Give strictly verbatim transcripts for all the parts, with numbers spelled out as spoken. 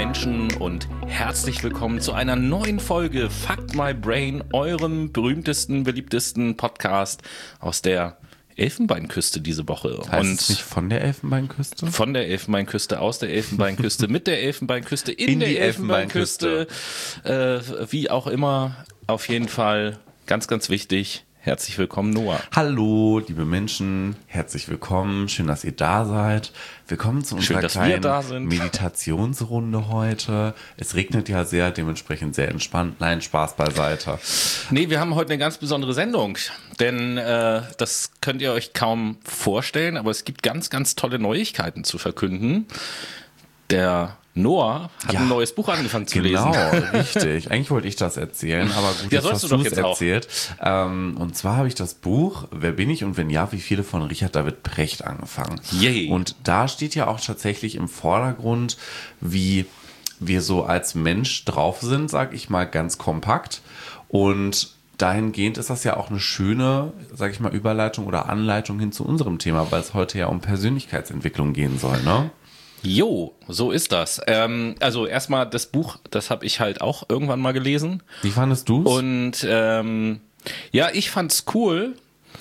Menschen und herzlich willkommen zu einer neuen Folge Fuck My Brain, eurem berühmtesten, beliebtesten Podcast aus der Elfenbeinküste diese Woche. Heißt und es nicht von der Elfenbeinküste? Von der Elfenbeinküste, aus der Elfenbeinküste, mit der Elfenbeinküste, in, In der die Elfenbeinküste, Elfenbeinküste. Äh, wie auch immer, auf jeden Fall ganz, ganz wichtig. Herzlich willkommen, Noah. Hallo, liebe Menschen, herzlich willkommen. Schön, dass ihr da seid. Willkommen zu unserer Schön, kleinen da sind. Meditationsrunde heute. Es regnet ja sehr, dementsprechend sehr entspannt. Nein, Spaß beiseite. Nee, wir haben heute eine ganz besondere Sendung, denn äh, das könnt ihr euch kaum vorstellen, aber es gibt ganz, ganz tolle Neuigkeiten zu verkünden. Der Noah hat Ja, ein neues Buch angefangen zu genau, lesen. Genau, richtig. Eigentlich wollte ich das erzählen, aber gut, Ja, jetzt sollst hast du du doch es jetzt auch. erzählt. Ähm, und zwar habe ich das Buch Wer bin ich und wenn ja, wie viele von Richard David Precht angefangen. Yay. Und da steht ja auch tatsächlich im Vordergrund, wie wir so als Mensch drauf sind, sag ich mal ganz kompakt. Und dahingehend ist das ja auch eine schöne, sag ich mal, Überleitung oder Anleitung hin zu unserem Thema, weil es heute ja um Persönlichkeitsentwicklung gehen soll, ne? Jo, so ist das. Ähm, also erstmal das Buch, das habe ich halt auch irgendwann mal gelesen. Wie fandest du es? Und ähm, ja, ich fand's cool.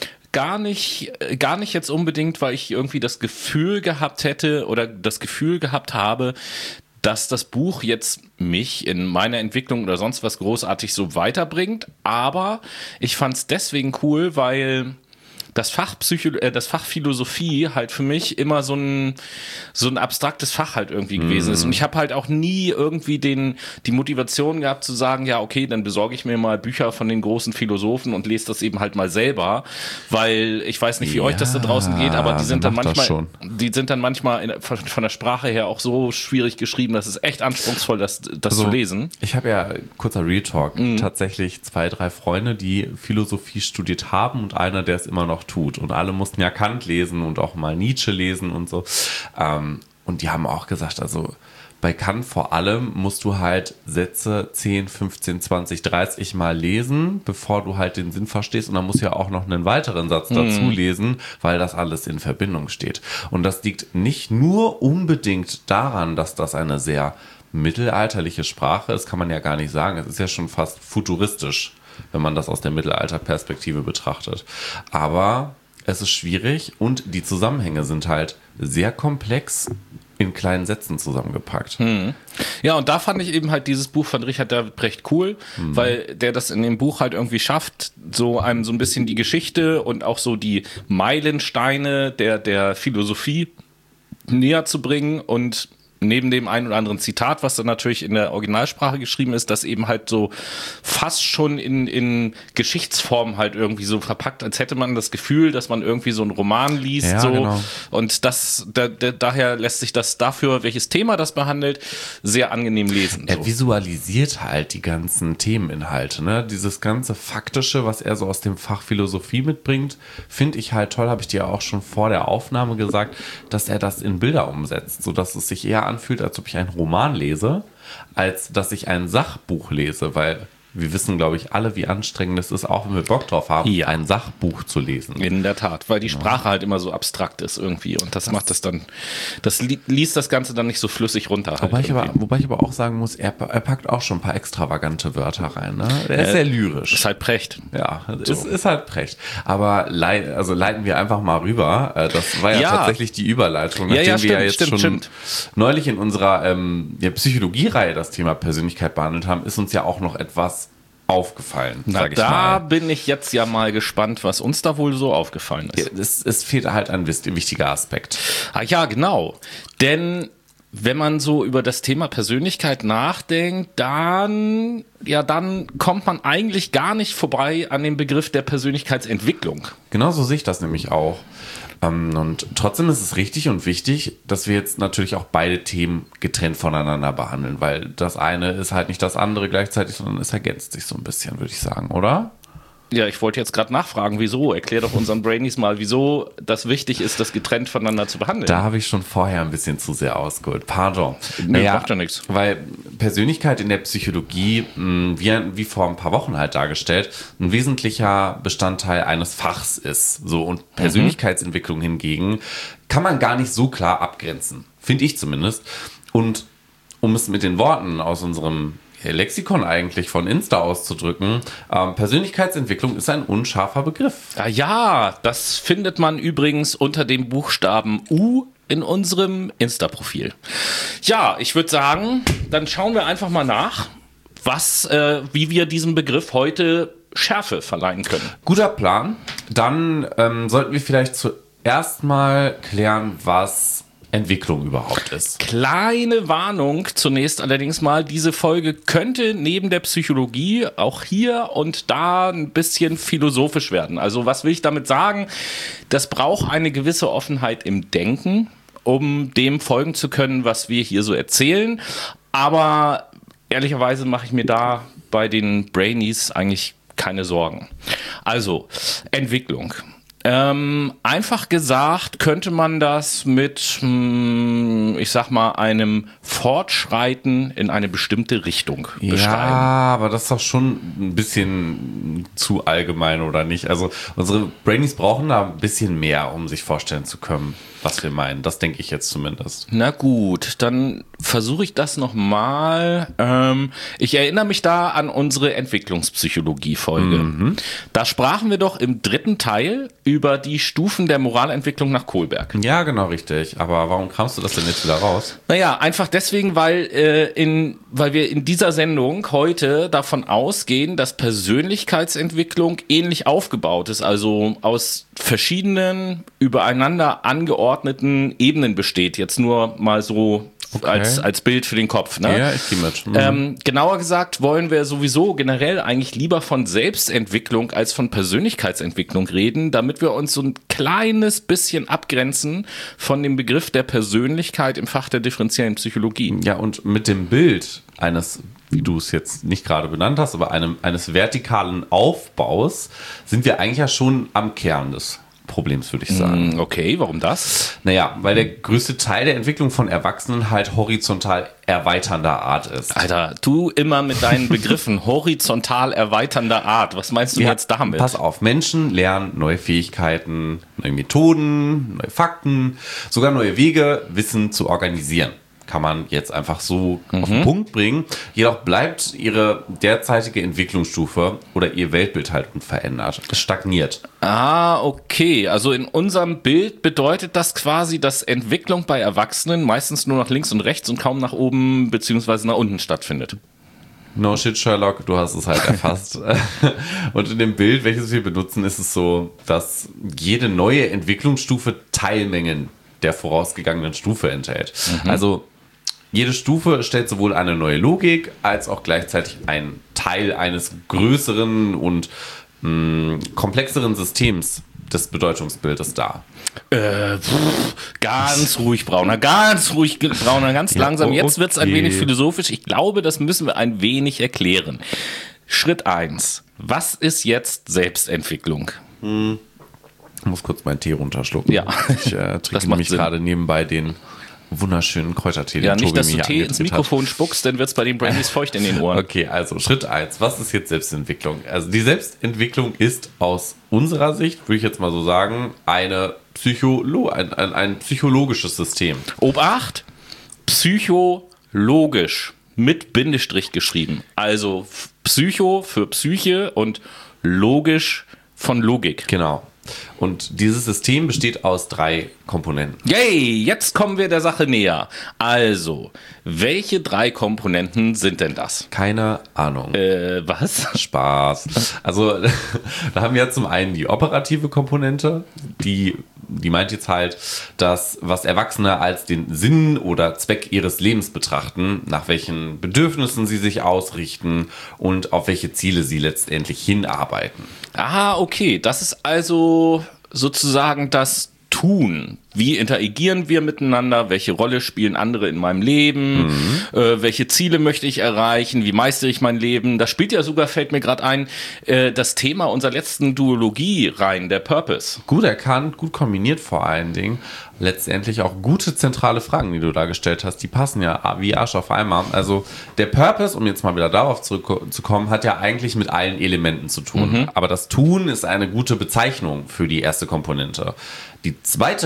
Gar nicht, gar nicht jetzt unbedingt, weil ich irgendwie das Gefühl gehabt hätte oder das Gefühl gehabt habe, dass das Buch jetzt mich in meiner Entwicklung oder sonst was großartig so weiterbringt. Aber ich fand's deswegen cool, weil das Fach Psycho, äh, das Fach Philosophie halt für mich immer so ein so ein abstraktes Fach halt irgendwie gewesen ist. Und ich habe halt auch nie irgendwie den die Motivation gehabt zu sagen, ja okay, dann besorge ich mir mal Bücher von den großen Philosophen und lese das eben halt mal selber, weil ich weiß nicht, wie Ja, euch das da draußen geht, aber die sind wer dann macht das manchmal, schon? die sind dann manchmal in, von, von der Sprache her auch so schwierig geschrieben, dass es echt anspruchsvoll, das, das Also, zu lesen. Ich habe ja, kurzer Real Talk, tatsächlich zwei, drei Freunde, die Philosophie studiert haben und einer, der es immer noch tut. Und alle mussten ja Kant lesen und auch mal Nietzsche lesen und so. Ähm, und die haben auch gesagt, also bei Kant vor allem musst du halt Sätze zehn, fünfzehn, zwanzig, dreißig Mal lesen, bevor du halt den Sinn verstehst. Und dann musst du ja auch noch einen weiteren Satz dazu lesen, weil das alles in Verbindung steht. Und das liegt nicht nur unbedingt daran, dass das eine sehr mittelalterliche Sprache ist, kann man ja gar nicht sagen. Es ist ja schon fast futuristisch, wenn man das aus der Mittelalterperspektive betrachtet. Aber es ist schwierig und die Zusammenhänge sind halt sehr komplex in kleinen Sätzen zusammengepackt. Hm. Ja, und da fand ich eben halt dieses Buch von Richard David Precht cool, mhm. weil der das in dem Buch halt irgendwie schafft, so einem so ein bisschen die Geschichte und auch so die Meilensteine der, der Philosophie näher zu bringen und neben dem einen oder anderen Zitat, was dann natürlich in der Originalsprache geschrieben ist, das eben halt so fast schon in, in Geschichtsform halt irgendwie so verpackt, als hätte man das Gefühl, dass man irgendwie so einen Roman liest. Ja, so. genau. Und das, da, da, daher lässt sich das dafür, welches Thema das behandelt, sehr angenehm lesen. So. Er visualisiert halt die ganzen Themeninhalte, ne? Dieses ganze Faktische, was er so aus dem Fach Philosophie mitbringt, finde ich halt toll, habe ich dir auch schon vor der Aufnahme gesagt, dass er das in Bilder umsetzt, sodass es sich eher anfühlt, als ob ich einen Roman lese, als dass ich ein Sachbuch lese, weil wir wissen, glaube ich, alle, wie anstrengend es ist, auch wenn wir Bock drauf haben, Ja. ein Sachbuch zu lesen. In der Tat, weil die Sprache halt immer so abstrakt ist irgendwie und das, das macht das dann, das li- liest das Ganze dann nicht so flüssig runter. Halt Wobei, ich aber, irgendwie. wobei ich aber auch sagen muss, er, er packt auch schon ein paar extravagante Wörter rein. Ne? Er ist Äh, sehr lyrisch. Ist halt Precht. Ja, So. es ist halt Precht. Aber lei- also leiten wir einfach mal rüber. Äh, Das war ja, Ja. tatsächlich die Überleitung, Ja, nachdem ja, wir stimmt, ja jetzt stimmt, schon stimmt. neulich in unserer ähm, ja, Psychologie-Reihe das Thema Persönlichkeit behandelt haben, ist uns ja auch noch etwas aufgefallen, Na, sag ich da mal. bin ich jetzt ja mal gespannt, was uns da wohl so aufgefallen ist. Es, es fehlt halt ein wis- wichtiger Aspekt. Ah, ja, genau. Denn wenn man so über das Thema Persönlichkeit nachdenkt, dann, ja, dann kommt man eigentlich gar nicht vorbei an dem Begriff der Persönlichkeitsentwicklung. Genauso sehe ich das nämlich auch. Ähm, Und trotzdem ist es richtig und wichtig, dass wir jetzt natürlich auch beide Themen getrennt voneinander behandeln, weil das eine ist halt nicht das andere gleichzeitig, sondern es ergänzt sich so ein bisschen, würde ich sagen, oder? Ja, ich wollte jetzt gerade nachfragen, wieso? Erklär doch unseren Brainies mal, wieso das wichtig ist, das getrennt voneinander zu behandeln. Da habe ich schon vorher ein bisschen zu sehr ausgeholt. Pardon. Nee, macht ja nichts. Weil Persönlichkeit in der Psychologie, mh, wie, wie vor ein paar Wochen halt dargestellt, ein wesentlicher Bestandteil eines Fachs ist. So, und Persönlichkeitsentwicklung hingegen kann man gar nicht so klar abgrenzen. Finde ich zumindest. Und um es mit den Worten aus unserem Lexikon eigentlich von Insta auszudrücken, ähm, Persönlichkeitsentwicklung ist ein unscharfer Begriff. Ja, ja, das findet man übrigens unter dem Buchstaben U in unserem Insta-Profil. Ja, ich würde sagen, dann schauen wir einfach mal nach, was, äh, wie wir diesem Begriff heute Schärfe verleihen können. Guter Plan. Dann ähm, sollten wir vielleicht zuerst mal klären, was Entwicklung überhaupt ist. Kleine Warnung zunächst allerdings mal, diese Folge könnte neben der Psychologie auch hier und da ein bisschen philosophisch werden. Also was will ich damit sagen? Das braucht eine gewisse Offenheit im Denken, um dem folgen zu können, was wir hier so erzählen. Aber ehrlicherweise mache ich mir da bei den Brainies eigentlich keine Sorgen. Also, Entwicklung. Ähm, einfach gesagt könnte man das mit, hm, ich sag mal, einem Fortschreiten in eine bestimmte Richtung beschreiben. Ja, aber das ist doch schon ein bisschen zu allgemein, oder nicht? Also unsere Brainies brauchen da ein bisschen mehr, um sich vorstellen zu können, was wir meinen. Das denke ich jetzt zumindest. Na gut, dann versuche ich das nochmal. Ähm, ich erinnere mich da an unsere Entwicklungspsychologie-Folge. Mhm. Da sprachen wir doch im dritten Teil über die Stufen der Moralentwicklung nach Kohlberg. Ja, genau, richtig. Aber warum kramst du das denn jetzt wieder raus? Naja, einfach deswegen, weil, äh, in, weil wir in dieser Sendung heute davon ausgehen, dass Persönlichkeitsentwicklung ähnlich aufgebaut ist, also aus verschiedenen, übereinander angeordneten Ebenen besteht. Jetzt nur mal so okay. als, als Bild für den Kopf. Ne? Ja, ich gehe mit. Mhm. Ähm, genauer gesagt wollen wir sowieso generell eigentlich lieber von Selbstentwicklung als von Persönlichkeitsentwicklung reden, damit wir uns so ein kleines bisschen abgrenzen von dem Begriff der Persönlichkeit im Fach der differenziellen Psychologie. Ja, und mit dem Bild eines, wie du es jetzt nicht gerade benannt hast, aber einem, eines vertikalen Aufbaus sind wir eigentlich ja schon am Kern des Problems, würde ich sagen. Okay, warum das? Naja, weil der größte Teil der Entwicklung von Erwachsenen halt horizontal erweiternder Art ist. Alter, du immer mit deinen Begriffen horizontal erweiternder Art. Was meinst du ja, jetzt damit? Pass auf, Menschen lernen neue Fähigkeiten, neue Methoden, neue Fakten, sogar neue Wege, Wissen zu organisieren. Kann man jetzt einfach so mhm. auf den Punkt bringen. Jedoch bleibt ihre derzeitige Entwicklungsstufe oder ihr Weltbild halt unverändert. Es stagniert. Ah, okay. Also in unserem Bild bedeutet das quasi, dass Entwicklung bei Erwachsenen meistens nur nach links und rechts und kaum nach oben bzw. nach unten stattfindet. No shit, Sherlock, du hast es halt erfasst. Und in dem Bild, welches wir benutzen, ist es so, dass jede neue Entwicklungsstufe Teilmengen der vorausgegangenen Stufe enthält. Mhm. Also jede Stufe stellt sowohl eine neue Logik als auch gleichzeitig einen Teil eines größeren und mh, komplexeren Systems des Bedeutungsbildes dar. Äh, pff, ganz ruhig, Brauner, ganz ruhig, Brauner, ganz ja, langsam. Jetzt okay. wird es ein wenig philosophisch. Ich glaube, das müssen wir ein wenig erklären. Schritt eins. Was ist jetzt Selbstentwicklung? Hm. Ich muss kurz meinen Tee runterschlucken. Ja. Ich äh, trinke nämlich gerade nebenbei den wunderschönen Kräutertee, ja, den nicht, Tobi dass du mir Tee ins Mikrofon hat. Spuckst, dann wird es bei den Brainies feucht in den Ohren. Okay, also Schritt eins. Was ist jetzt Selbstentwicklung? Also die Selbstentwicklung ist aus unserer Sicht, würde ich jetzt mal so sagen, eine Psycholo- ein, ein, ein psychologisches System. Obacht, psychologisch mit Bindestrich geschrieben. Also Psycho für Psyche und logisch von Logik. Genau. Und dieses System besteht aus drei Komponenten. Yay, jetzt kommen wir der Sache näher. Also, welche drei Komponenten sind denn das? Keine Ahnung. Äh, was? Spaß. Also, da haben wir ja zum einen die operative Komponente, die, die meint jetzt halt, dass was Erwachsene als den Sinn oder Zweck ihres Lebens betrachten, nach welchen Bedürfnissen sie sich ausrichten und auf welche Ziele sie letztendlich hinarbeiten. Ah, okay. Das ist also sozusagen das Tun. Wie interagieren wir miteinander? Welche Rolle spielen andere in meinem Leben? Mhm. Äh, welche Ziele möchte ich erreichen? Wie meistere ich mein Leben? Da spielt ja sogar, fällt mir gerade ein, äh, das Thema unserer letzten Duologie rein, der Purpose. Gut erkannt, gut kombiniert vor allen Dingen. Letztendlich auch gute zentrale Fragen, die du da gestellt hast, die passen ja wie Arsch auf einmal. Also der Purpose, um jetzt mal wieder darauf zurückzukommen, hat ja eigentlich mit allen Elementen zu tun. Mhm. Aber das Tun ist eine gute Bezeichnung für die erste Komponente. Die zweite Komponente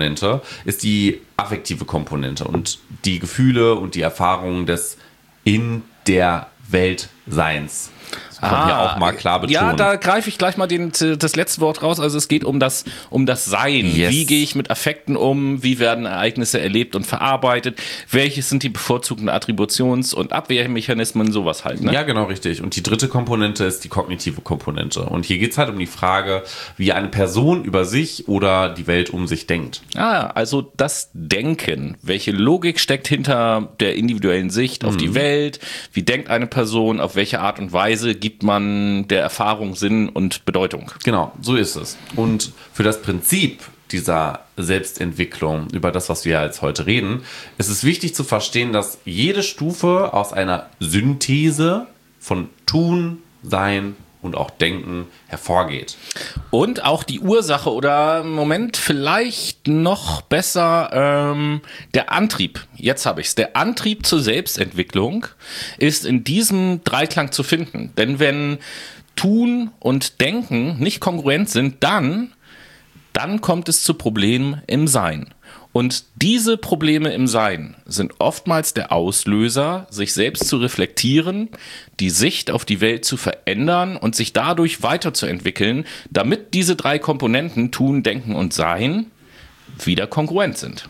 Komponente ist die affektive Komponente und die Gefühle und die Erfahrungen des in der Welt Seins. Das kann man hier auch mal klar betonen. Ja, da greife ich gleich mal den, das letzte Wort raus. Also es geht um das, um das Sein. Yes. Wie gehe ich mit Affekten um? Wie werden Ereignisse erlebt und verarbeitet? Welches sind die bevorzugten Attributions- und Abwehrmechanismen? Sowas halt. Ne? Ja, genau, richtig. Und die dritte Komponente ist die kognitive Komponente. Und hier geht es halt um die Frage, wie eine Person über sich oder die Welt um sich denkt. Ah, also das Denken. Welche Logik steckt hinter der individuellen Sicht auf mhm. die Welt? Wie denkt eine Person? Auf welche Art und Weise gibt man der Erfahrung Sinn und Bedeutung? Genau, so ist es. Und für das Prinzip dieser Selbstentwicklung, über das, was wir jetzt heute reden, ist es wichtig zu verstehen, dass jede Stufe aus einer Synthese von Tun, Sein und auch Denken hervorgeht. Und auch die Ursache oder im Moment vielleicht noch besser ähm, der Antrieb. Jetzt habe ich es. Der Antrieb zur Selbstentwicklung ist in diesem Dreiklang zu finden. Denn wenn Tun und Denken nicht kongruent sind, dann, dann kommt es zu Problemen im Sein. Und diese Probleme im Sein sind oftmals der Auslöser, sich selbst zu reflektieren, die Sicht auf die Welt zu verändern und sich dadurch weiterzuentwickeln, damit diese drei Komponenten Tun, Denken und Sein wieder kongruent sind.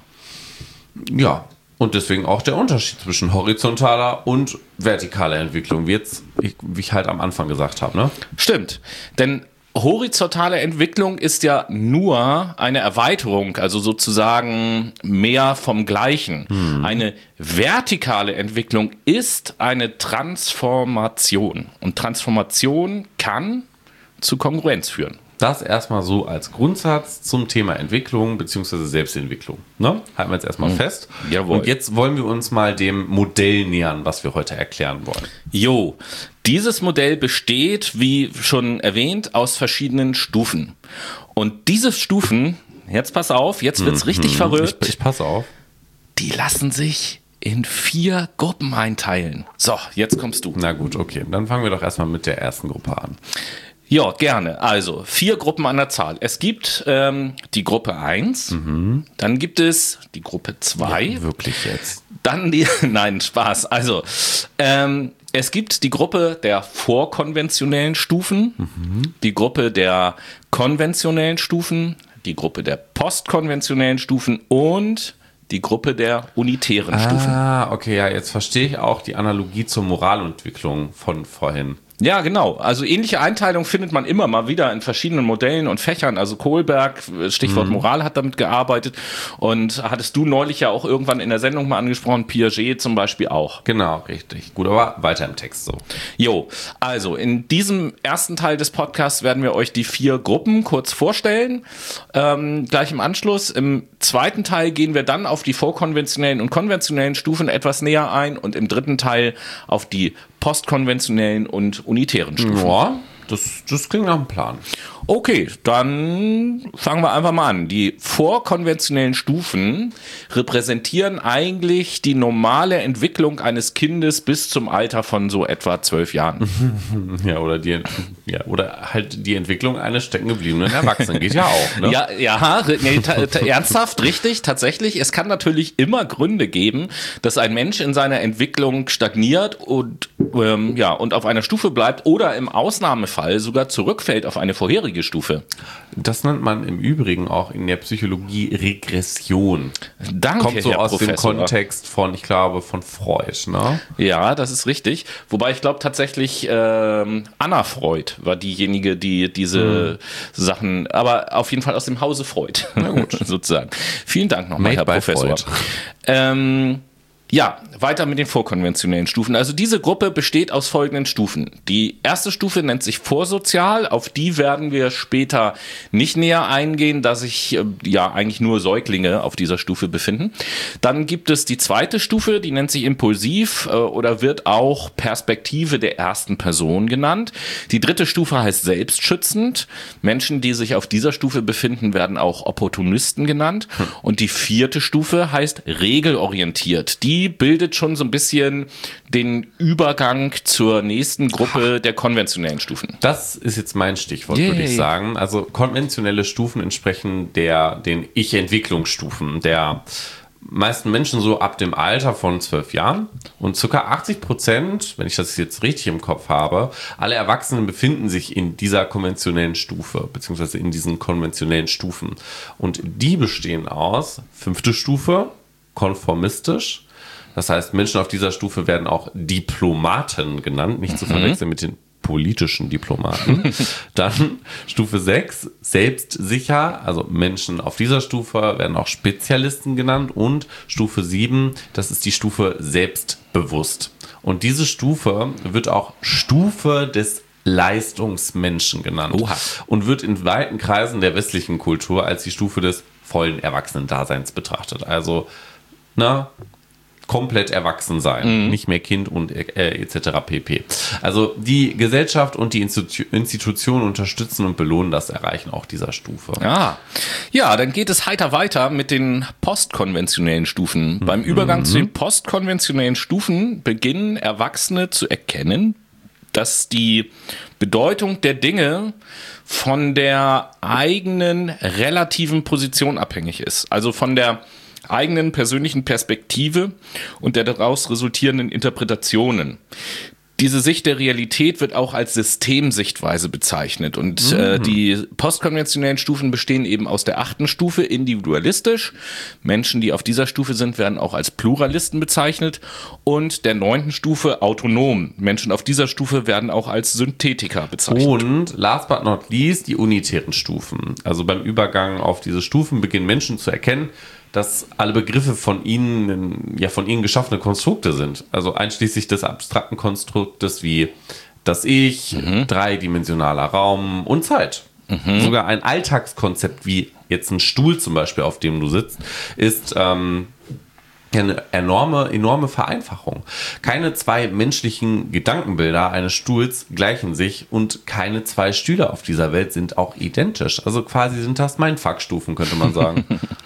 Ja, und deswegen auch der Unterschied zwischen horizontaler und vertikaler Entwicklung, wie, jetzt, wie ich halt am Anfang gesagt habe. Ne? Stimmt, denn horizontale Entwicklung ist ja nur eine Erweiterung, also sozusagen mehr vom Gleichen. Hm. Eine vertikale Entwicklung ist eine Transformation. Und Transformation kann zu Kongruenz führen. Das erstmal so als Grundsatz zum Thema Entwicklung bzw. Selbstentwicklung. Ne? Halten wir jetzt erstmal mhm. fest. Jawohl. Und jetzt wollen wir uns mal dem Modell nähern, was wir heute erklären wollen. Jo, dieses Modell besteht, wie schon erwähnt, aus verschiedenen Stufen. Und diese Stufen, jetzt pass auf, jetzt wird's mhm. richtig verrückt. Ich, ich passe auf. Die lassen sich in vier Gruppen einteilen. So, jetzt kommst du. Na gut, okay. Dann fangen wir doch erstmal mit der ersten Gruppe an. Ja, gerne. Also vier Gruppen an der Zahl. Es gibt ähm, die Gruppe eins, mhm. dann gibt es die Gruppe zwei. Ja, wirklich jetzt? Dann die, nein, Spaß. Also ähm, es gibt die Gruppe der vorkonventionellen Stufen, mhm. die Gruppe der konventionellen Stufen, die Gruppe der postkonventionellen Stufen und die Gruppe der unitären ah, Stufen. Ah, okay, ja, jetzt verstehe ich auch die Analogie zur Moralentwicklung von vorhin. Ja, genau. Also ähnliche Einteilung findet man immer mal wieder in verschiedenen Modellen und Fächern. Also Kohlberg, Stichwort mhm. Moral, hat damit gearbeitet. Und hattest du neulich ja auch irgendwann in der Sendung mal angesprochen, Piaget zum Beispiel auch. Genau, richtig. Gut, aber weiter im Text so. Jo, also in diesem ersten Teil des Podcasts werden wir euch die vier Gruppen kurz vorstellen. Ähm, gleich im Anschluss. Im zweiten Teil gehen wir dann auf die vorkonventionellen und konventionellen Stufen etwas näher ein und im dritten Teil auf die postkonventionellen und unitären Stufen. Ja, das, das klingt nach einem Plan. Okay, dann fangen wir einfach mal an. Die vorkonventionellen Stufen repräsentieren eigentlich die normale Entwicklung eines Kindes bis zum Alter von so etwa zwölf Jahren. Ja, oder die, ja, oder halt die Entwicklung eines steckengebliebenen Erwachsenen. Geht ja auch, ne? Ja, ja, nee, ta- ta- ernsthaft, richtig, tatsächlich. Es kann natürlich immer Gründe geben, dass ein Mensch in seiner Entwicklung stagniert und, ähm, ja, und auf einer Stufe bleibt oder im Ausnahmefall sogar zurückfällt auf eine vorherige Stufe. Das nennt man im Übrigen auch in der Psychologie Regression. Danke, Kommt so Herr aus Professor. dem Kontext von, ich glaube, von Freud, ne? Ja, das ist richtig. Wobei ich glaube tatsächlich ähm, Anna Freud war diejenige, die diese mhm. Sachen, aber auf jeden Fall aus dem Hause Freud. Na gut, sozusagen. Vielen Dank nochmal, Herr Professor. Ähm, Ja, weiter mit den vorkonventionellen Stufen. Also diese Gruppe besteht aus folgenden Stufen. Die erste Stufe nennt sich vorsozial. Auf die werden wir später nicht näher eingehen, da sich äh, ja eigentlich nur Säuglinge auf dieser Stufe befinden. Dann gibt es die zweite Stufe, die nennt sich impulsiv äh, oder wird auch Perspektive der ersten Person genannt. Die dritte Stufe heißt selbstschützend. Menschen, die sich auf dieser Stufe befinden, werden auch Opportunisten genannt. Hm. Und die vierte Stufe heißt regelorientiert. Die die bildet schon so ein bisschen den Übergang zur nächsten Gruppe der konventionellen Stufen. Das ist jetzt mein Stichwort, Yay. würde ich sagen. Also konventionelle Stufen entsprechen der, den Ich-Entwicklungsstufen der meisten Menschen so ab dem Alter von zwölf Jahren. Und ca. achtzig Prozent, wenn ich das jetzt richtig im Kopf habe, alle Erwachsenen befinden sich in dieser konventionellen Stufe, beziehungsweise in diesen konventionellen Stufen. Und die bestehen aus fünfte Stufe, konformistisch. Das heißt, Menschen auf dieser Stufe werden auch Diplomaten genannt, nicht zu verwechseln mit den politischen Diplomaten. Dann Stufe sechs, selbstsicher, also Menschen auf dieser Stufe werden auch Spezialisten genannt. Und Stufe sieben, das ist die Stufe selbstbewusst. Und diese Stufe wird auch Stufe des Leistungsmenschen genannt. Oha. Und wird in weiten Kreisen der westlichen Kultur als die Stufe des vollen Erwachsenen-Daseins betrachtet. Also, na, komplett erwachsen sein, mhm. nicht mehr Kind und äh, et cetera pp. Also die Gesellschaft und die Institu- Institutionen unterstützen und belohnen das Erreichen auch dieser Stufe. Ja. ja, dann geht es heiter weiter mit den postkonventionellen Stufen. Mhm. Beim Übergang zu den postkonventionellen Stufen beginnen Erwachsene zu erkennen, dass die Bedeutung der Dinge von der eigenen relativen Position abhängig ist. Also von der eigenen persönlichen Perspektive und der daraus resultierenden Interpretationen. Diese Sicht der Realität wird auch als Systemsichtweise bezeichnet und mhm. äh, die postkonventionellen Stufen bestehen eben aus der achten Stufe individualistisch. Menschen, die auf dieser Stufe sind, werden auch als Pluralisten bezeichnet und der neunten Stufe autonom. Menschen auf dieser Stufe werden auch als Synthetiker bezeichnet. Und last but not least die unitären Stufen. Also beim Übergang auf diese Stufen beginnen Menschen zu erkennen, dass alle Begriffe von ihnen, ja, von ihnen geschaffene Konstrukte sind. Also einschließlich des abstrakten Konstruktes wie das Ich, mhm. dreidimensionaler Raum und Zeit. Mhm. Sogar ein Alltagskonzept wie jetzt ein Stuhl zum Beispiel, auf dem du sitzt, ist ähm, eine enorme, enorme Vereinfachung. Keine zwei menschlichen Gedankenbilder eines Stuhls gleichen sich und keine zwei Stühle auf dieser Welt sind auch identisch. Also quasi sind das Mindfuck-Stufen, könnte man sagen.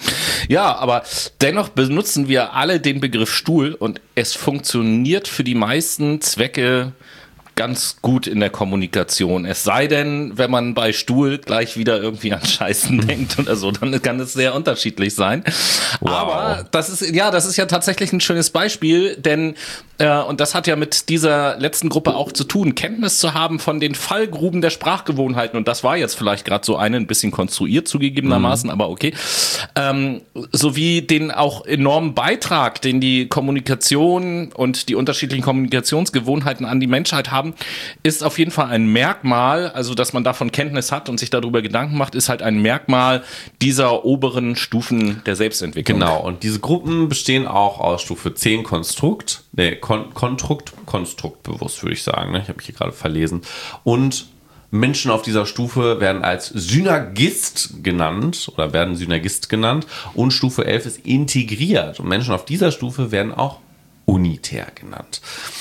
Ja, aber dennoch benutzen wir alle den Begriff Stuhl und es funktioniert für die meisten Zwecke ganz gut in der Kommunikation. Es sei denn, wenn man bei Stuhl gleich wieder irgendwie an Scheißen denkt oder so, dann kann es sehr unterschiedlich sein. Wow. Aber das ist, ja, das ist ja tatsächlich ein schönes Beispiel, denn, äh, und das hat ja mit dieser letzten Gruppe auch zu tun, Kenntnis zu haben von den Fallgruben der Sprachgewohnheiten. Und das war jetzt vielleicht gerade so eine, ein bisschen konstruiert zugegebenermaßen, mhm. aber okay. Ähm, sowie den auch enormen Beitrag, den die Kommunikation und die unterschiedlichen Kommunikationsgewohnheiten an die Menschheit haben, ist auf jeden Fall ein Merkmal, also dass man davon Kenntnis hat und sich darüber Gedanken macht, ist halt ein Merkmal dieser oberen Stufen der Selbstentwicklung. Genau, und diese Gruppen bestehen auch aus Stufe zehn Konstrukt, ne, Kon- Konstrukt, Konstrukt bewusst, würde ich sagen, ne? Ich habe mich hier gerade verlesen. Und Menschen auf dieser Stufe werden als Synergist genannt oder werden Synergist genannt und Stufe elf ist integriert und Menschen auf dieser Stufe werden auch unitär genannt.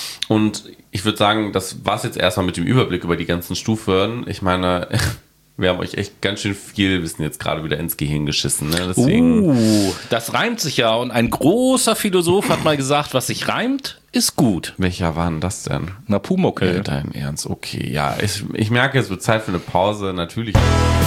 Und ich würde sagen, das war es jetzt erstmal mit dem Überblick über die ganzen Stufen. Ich meine, wir haben euch echt ganz schön viel Wissen jetzt gerade wieder ins Gehirn geschissen. Ne? Deswegen uh, das reimt sich ja. Und ein großer Philosoph hat mal gesagt, was sich reimt, ist gut. Welcher war denn das denn? Na, Pumuckl. Ja, dein Ernst, okay. Ja, ich, ich merke, es wird Zeit für eine Pause. Natürlich.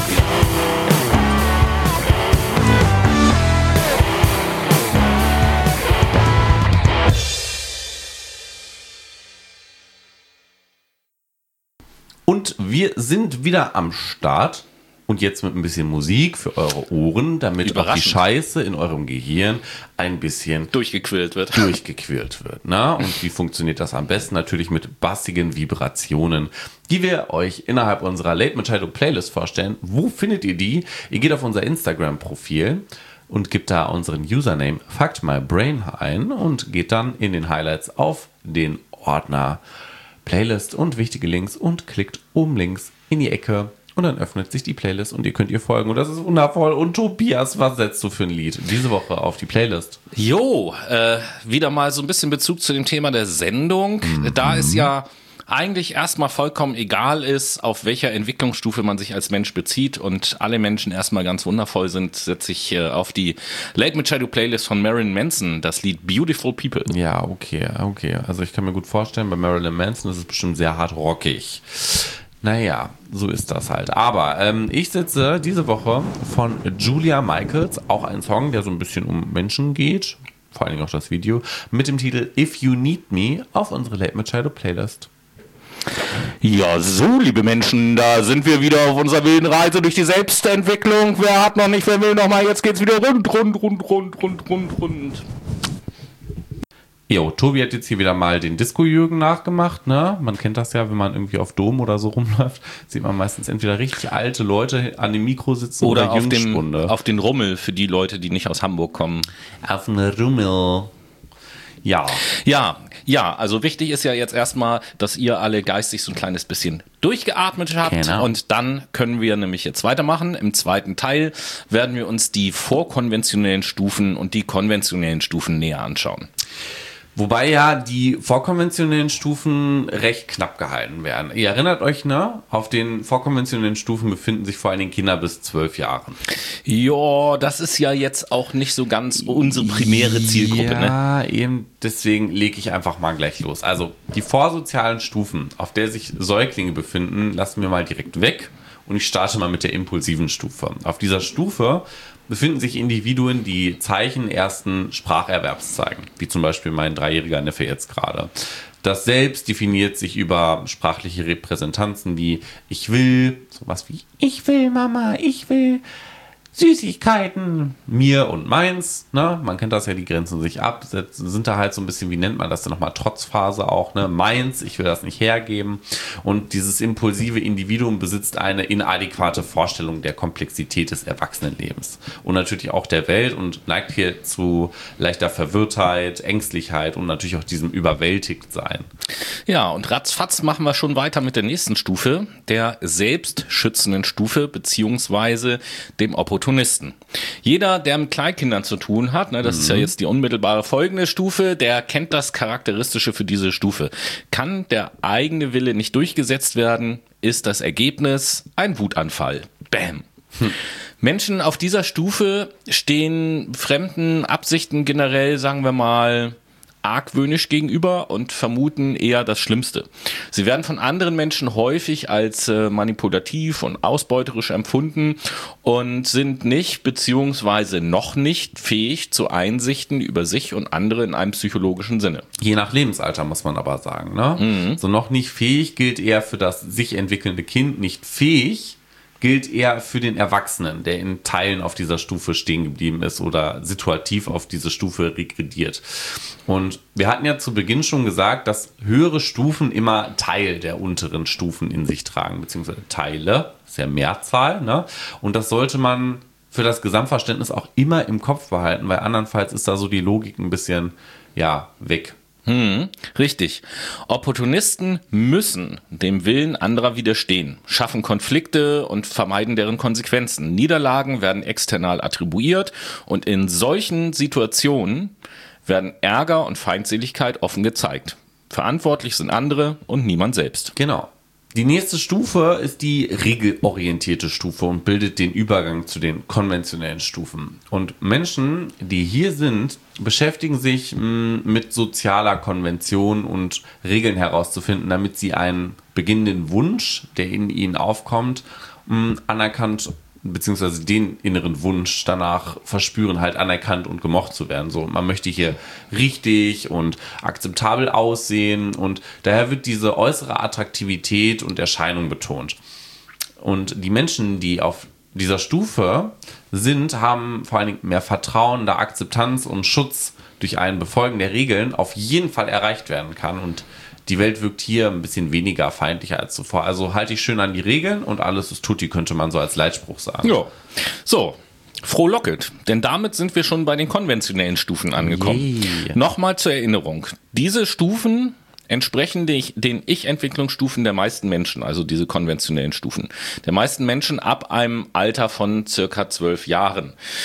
Und wir sind wieder am Start und jetzt mit ein bisschen Musik für eure Ohren, damit auch die Scheiße in eurem Gehirn ein bisschen durchgequillt wird. Durchgequillt wird. Na? Und wie funktioniert das am besten? Natürlich mit bassigen Vibrationen, die wir euch innerhalb unserer Late Machado Playlist vorstellen. Wo findet ihr die? Ihr geht auf unser Instagram-Profil und gebt da unseren Username Fucked My Brain ein und geht dann in den Highlights auf den Ordner Playlist und wichtige Links und klickt oben links in die Ecke und dann öffnet sich die Playlist und ihr könnt ihr folgen und das ist wundervoll. Und Tobias, was setzt du für ein Lied diese Woche auf die Playlist? Jo, äh, wieder mal so ein bisschen Bezug zu dem Thema der Sendung. Mhm. Da es ja eigentlich erstmal vollkommen egal ist, auf welcher Entwicklungsstufe man sich als Mensch bezieht und alle Menschen erstmal ganz wundervoll sind, setze ich äh, auf die Late Machado Playlist von Marilyn Manson, das Lied Beautiful People. Ja, okay, okay. Also ich kann mir gut vorstellen, bei Marilyn Manson ist es bestimmt sehr hart rockig. Naja, so ist das halt. Aber ähm, ich sitze diese Woche von Julia Michaels, auch ein Song, der so ein bisschen um Menschen geht, vor allen Dingen auch das Video, mit dem Titel If You Need Me auf unsere Late Machado Playlist. Ja, so, liebe Menschen, da sind wir wieder auf unserer wilden Reise durch die Selbstentwicklung. Wer hat noch nicht, wer will noch mal, jetzt geht's wieder rund, rund, rund, rund, rund, rund, rund. Jo, Tobi hat jetzt hier wieder mal den Disco-Jürgen nachgemacht, ne? Man kennt das ja, wenn man irgendwie auf Dom oder so rumläuft, sieht man meistens entweder richtig alte Leute an dem Mikro sitzen oder, oder auf, dem, auf den Rummel für die Leute, die nicht aus Hamburg kommen. Auf den Rummel. Ja. Ja, ja, also wichtig ist ja jetzt erstmal, dass ihr alle geistig so ein kleines bisschen durchgeatmet habt. Genau. Und dann können wir nämlich jetzt weitermachen. Im zweiten Teil werden wir uns die vorkonventionellen Stufen und die konventionellen Stufen näher anschauen. Wobei ja die vorkonventionellen Stufen recht knapp gehalten werden. Ihr erinnert euch, ne? Auf den vorkonventionellen Stufen befinden sich vor allen Dingen Kinder bis zwölf Jahren. Ja, das ist ja jetzt auch nicht so ganz unsere primäre Zielgruppe, ja, ne? Ja, eben deswegen lege ich einfach mal gleich los. Also die vorsozialen Stufen, auf der sich Säuglinge befinden, lassen wir mal direkt weg. Und ich starte mal mit der impulsiven Stufe. Auf dieser Stufe befinden sich Individuen, die Zeichen ersten Spracherwerbs zeigen, wie zum Beispiel mein dreijähriger Neffe jetzt gerade. Das Selbst definiert sich über sprachliche Repräsentanzen wie ich will, sowas wie ich will Mama, ich will Süßigkeiten, mir und meins, ne? Man kennt das ja, die grenzen sich ab, sind da halt so ein bisschen, wie nennt man das denn nochmal, Trotzphase auch, ne? Meins, ich will das nicht hergeben. Und dieses impulsive Individuum besitzt eine inadäquate Vorstellung der Komplexität des Erwachsenenlebens und natürlich auch der Welt und neigt hier zu leichter Verwirrtheit, Ängstlichkeit und natürlich auch diesem Überwältigtsein. Ja, und ratzfatz machen wir schon weiter mit der nächsten Stufe, der selbstschützenden Stufe, beziehungsweise dem Opportunismus. Jeder, der mit Kleinkindern zu tun hat, ne, das mhm. ist ja jetzt die unmittelbare folgende Stufe, der kennt das Charakteristische für diese Stufe. Kann der eigene Wille nicht durchgesetzt werden, ist das Ergebnis ein Wutanfall. Bam. Hm. Menschen auf dieser Stufe stehen fremden Absichten generell, sagen wir mal, argwöhnisch gegenüber und vermuten eher das Schlimmste. Sie werden von anderen Menschen häufig als äh, manipulativ und ausbeuterisch empfunden und sind nicht beziehungsweise noch nicht fähig zu Einsichten über sich und andere in einem psychologischen Sinne. Je nach Lebensalter muss man aber sagen, ne? Mhm. So noch nicht fähig gilt eher für das sich entwickelnde Kind, nicht fähig gilt eher für den Erwachsenen, der in Teilen auf dieser Stufe stehen geblieben ist oder situativ auf diese Stufe regrediert. Und wir hatten ja zu Beginn schon gesagt, dass höhere Stufen immer Teil der unteren Stufen in sich tragen, beziehungsweise Teile, das ist ja Mehrzahl, ne? Und das sollte man für das Gesamtverständnis auch immer im Kopf behalten, weil andernfalls ist da so die Logik ein bisschen, ja, weg. Hm, richtig. Opportunisten müssen dem Willen anderer widerstehen, schaffen Konflikte und vermeiden deren Konsequenzen. Niederlagen werden external attribuiert und in solchen Situationen werden Ärger und Feindseligkeit offen gezeigt. Verantwortlich sind andere und niemand selbst. Genau. Die nächste Stufe ist die regelorientierte Stufe und bildet den Übergang zu den konventionellen Stufen. Und Menschen, die hier sind, beschäftigen sich mh, mit sozialer Konvention und Regeln herauszufinden, damit sie einen beginnenden Wunsch, der in ihnen aufkommt, mh, anerkannt beziehungsweise den inneren Wunsch danach verspüren, halt anerkannt und gemocht zu werden. So, man möchte hier richtig und akzeptabel aussehen und daher wird diese äußere Attraktivität und Erscheinung betont. Und die Menschen, die auf dieser Stufe sind, haben vor allen Dingen mehr Vertrauen, da Akzeptanz und Schutz durch ein Befolgen der Regeln auf jeden Fall erreicht werden kann und die Welt wirkt hier ein bisschen weniger feindlicher als zuvor. Also halte ich schön an die Regeln und alles ist tutti, könnte man so als Leitspruch sagen. Ja. So, frohlocket, denn damit sind wir schon bei den konventionellen Stufen angekommen. Yeah. Nochmal zur Erinnerung. Diese Stufen entsprechen den Ich-Entwicklungsstufen der meisten Menschen, also diese konventionellen Stufen. Der meisten Menschen ab einem Alter von circa zwölf Jahren.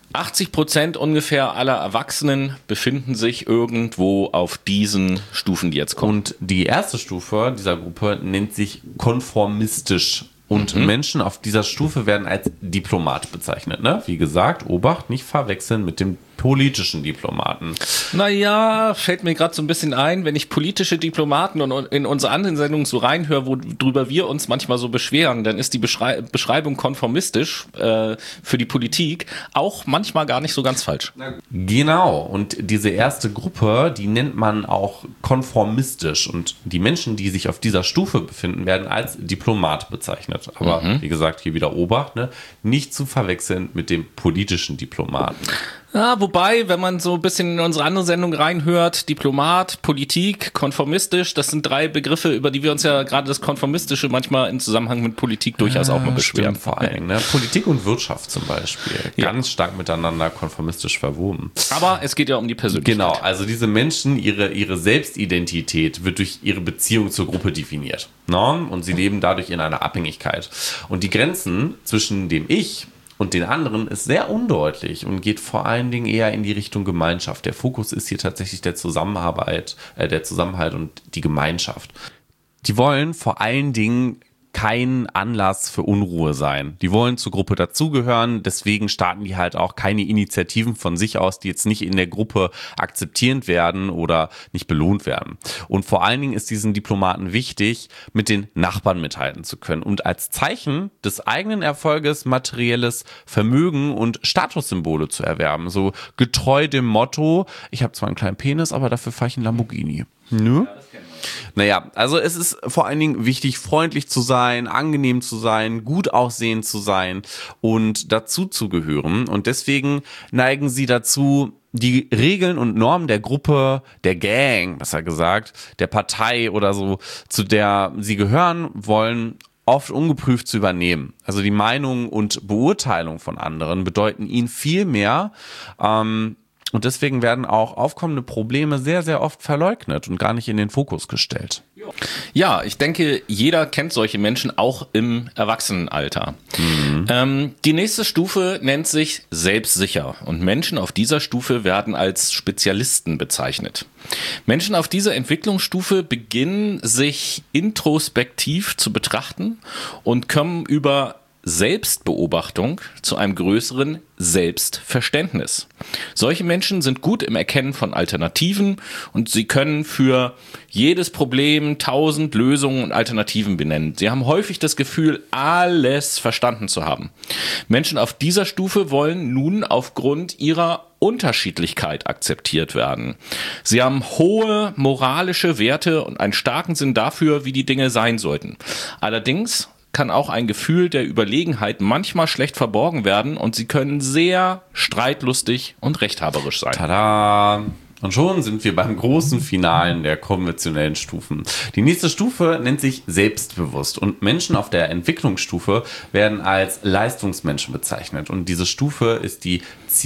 achtzig Prozent ungefähr aller Erwachsenen befinden sich irgendwo auf diesen Stufen, die jetzt kommen. Und die erste Stufe dieser Gruppe nennt sich konformistisch. Und mhm. Menschen auf dieser Stufe werden als Diplomat bezeichnet. Ne? Wie gesagt, Obacht, nicht verwechseln mit dem politischen Diplomaten. Naja, fällt mir gerade so ein bisschen ein, wenn ich politische Diplomaten und in unsere anderen Sendungen so reinhöre, worüber wir uns manchmal so beschweren, dann ist die Beschrei- Beschreibung konformistisch äh, für die Politik auch manchmal gar nicht so ganz falsch. Genau, und diese erste Gruppe, die nennt man auch konformistisch. Und die Menschen, die sich auf dieser Stufe befinden, werden als Diplomat bezeichnet. Aber mhm. wie gesagt, hier wieder Obacht, ne? Nicht zu verwechseln mit dem politischen Diplomaten. Ja, wobei, wenn man so ein bisschen in unsere andere Sendung reinhört, Diplomat, Politik, konformistisch, das sind drei Begriffe, über die wir uns ja gerade das Konformistische manchmal im Zusammenhang mit Politik durchaus auch mal beschweren. Stimmt, vor allen Dingen, ne? Politik und Wirtschaft zum Beispiel. Ja. Ganz stark miteinander konformistisch verwoben. Aber es geht ja um die Persönlichkeit. Genau, also diese Menschen, ihre, ihre Selbstidentität wird durch ihre Beziehung zur Gruppe definiert. Ne? Und sie leben dadurch in einer Abhängigkeit. Und die Grenzen zwischen dem Ich und den anderen ist sehr undeutlich und geht vor allen Dingen eher in die Richtung Gemeinschaft. Der Fokus ist hier tatsächlich der Zusammenarbeit, äh, der Zusammenhalt und die Gemeinschaft. Die wollen vor allen Dingen kein Anlass für Unruhe sein. Die wollen zur Gruppe dazugehören, deswegen starten die halt auch keine Initiativen von sich aus, die jetzt nicht in der Gruppe akzeptierend werden oder nicht belohnt werden. Und vor allen Dingen ist diesen Diplomaten wichtig, mit den Nachbarn mithalten zu können und als Zeichen des eigenen Erfolges materielles Vermögen und Statussymbole zu erwerben. So getreu dem Motto, ich habe zwar einen kleinen Penis, aber dafür fahre ich einen Lamborghini. Ne? Ja, das kennen wir. Naja, also es ist vor allen Dingen wichtig, freundlich zu sein, angenehm zu sein, gut aussehend zu sein und dazu zu gehören. Und deswegen neigen sie dazu, die Regeln und Normen der Gruppe, der Gang, besser gesagt, der Partei oder so, zu der sie gehören wollen, oft ungeprüft zu übernehmen. Also die Meinung und Beurteilung von anderen bedeuten ihnen viel mehr, ähm, und deswegen werden auch aufkommende Probleme sehr, sehr oft verleugnet und gar nicht in den Fokus gestellt. Ja, ich denke, jeder kennt solche Menschen auch im Erwachsenenalter. Mhm. Ähm, die nächste Stufe nennt sich selbstsicher und Menschen auf dieser Stufe werden als Spezialisten bezeichnet. Menschen auf dieser Entwicklungsstufe beginnen sich introspektiv zu betrachten und kommen über Selbstbeobachtung zu einem größeren Selbstverständnis. Solche Menschen sind gut im Erkennen von Alternativen und sie können für jedes Problem tausend Lösungen und Alternativen benennen. Sie haben häufig das Gefühl, alles verstanden zu haben. Menschen auf dieser Stufe wollen nun aufgrund ihrer Unterschiedlichkeit akzeptiert werden. Sie haben hohe moralische Werte und einen starken Sinn dafür, wie die Dinge sein sollten. Allerdings kann auch ein Gefühl der Überlegenheit manchmal schlecht verborgen werden und sie können sehr streitlustig und rechthaberisch sein. Tada! Und schon sind wir beim großen Finalen der konventionellen Stufen. Die nächste Stufe nennt sich selbstbewusst und Menschen auf der Entwicklungsstufe werden als Leistungsmenschen bezeichnet. Und diese Stufe ist die